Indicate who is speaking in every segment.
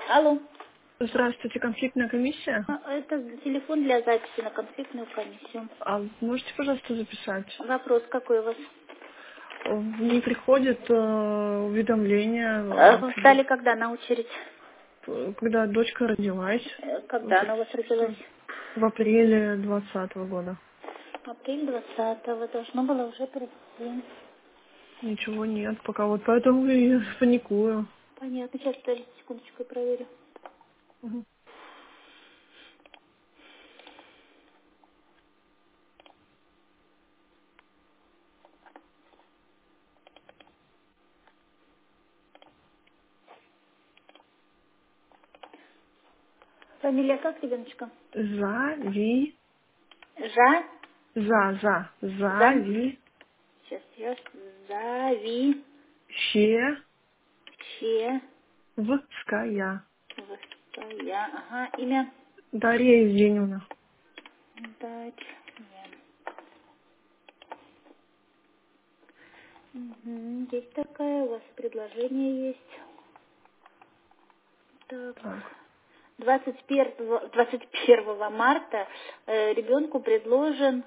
Speaker 1: Алло.
Speaker 2: Здравствуйте, конфликтная комиссия.
Speaker 1: Это телефон для записи на конфликтную комиссию.
Speaker 2: А можете, пожалуйста, записать?
Speaker 1: Вопрос какой у вас?
Speaker 2: Не приходит уведомление,
Speaker 1: Вы встали когда на очередь?
Speaker 2: когда дочка родилась,
Speaker 1: Когда она у вас родилась?
Speaker 2: в апреле 2020 года.
Speaker 1: Апрель 20-го. Должно было уже прийти.
Speaker 2: Ничего нет, пока вот поэтому и паникую.
Speaker 1: Понятно. Сейчас, подождите секундочку, я проверю.
Speaker 2: Мгм.
Speaker 1: Фамилия как, ребеночка?
Speaker 2: Зави,
Speaker 1: Жа? За?
Speaker 2: зави,
Speaker 1: Сейчас я. Зави.
Speaker 2: щевская.
Speaker 1: Че. Вская. Ага. Имя?
Speaker 2: Дарья Евгеньевна.
Speaker 1: Дать. Угу. Есть такая, у вас предложение есть. Так.
Speaker 2: Так.
Speaker 1: 21 марта ребенку предложен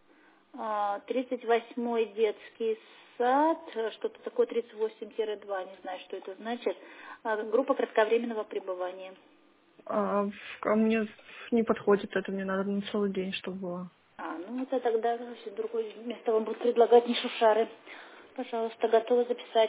Speaker 1: 38-й детский сад, что-то такое 38-2, не знаю, что это значит, группа кратковременного пребывания.
Speaker 2: А мне не подходит это, мне надо на целый день, чтобы было.
Speaker 1: Ну это тогда вообще другое место вам будут предлагать, не Шушары. Пожалуйста, готовы записать.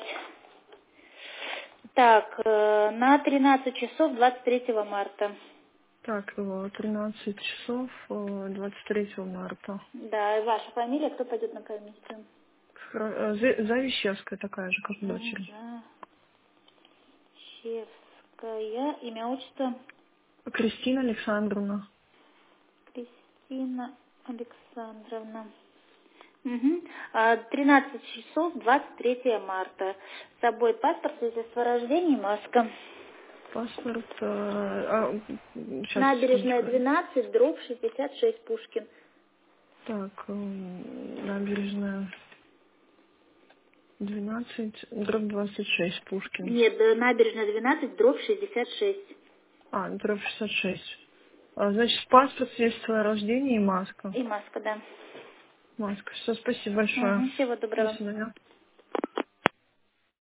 Speaker 1: Так, на 13 часов 23 марта.
Speaker 2: Так, 13 часов 23 марта.
Speaker 1: Да, и ваша фамилия, кто пойдет на комиссию?
Speaker 2: Завищевская такая же, как у дочери.
Speaker 1: Чевская. Имя, отчество?
Speaker 2: Кристина Александровна.
Speaker 1: Кристина Александровна. Угу. 13 часов 23 марта. С собой паспорт, свидетельство о рождении, маска.
Speaker 2: Паспорт. Сейчас,
Speaker 1: Набережная
Speaker 2: секундочку.
Speaker 1: 12, дробь 66, Пушкин.
Speaker 2: Так, набережная 12, дробь 26, Пушкин.
Speaker 1: Нет, набережная 12, дробь 66.
Speaker 2: Дробь 66. Значит, паспорт, свидетельство о рождении и маска.
Speaker 1: И маска, да.
Speaker 2: Маска. Все, спасибо большое.
Speaker 1: Угу. Всего
Speaker 2: До
Speaker 1: доброго.
Speaker 2: свидания.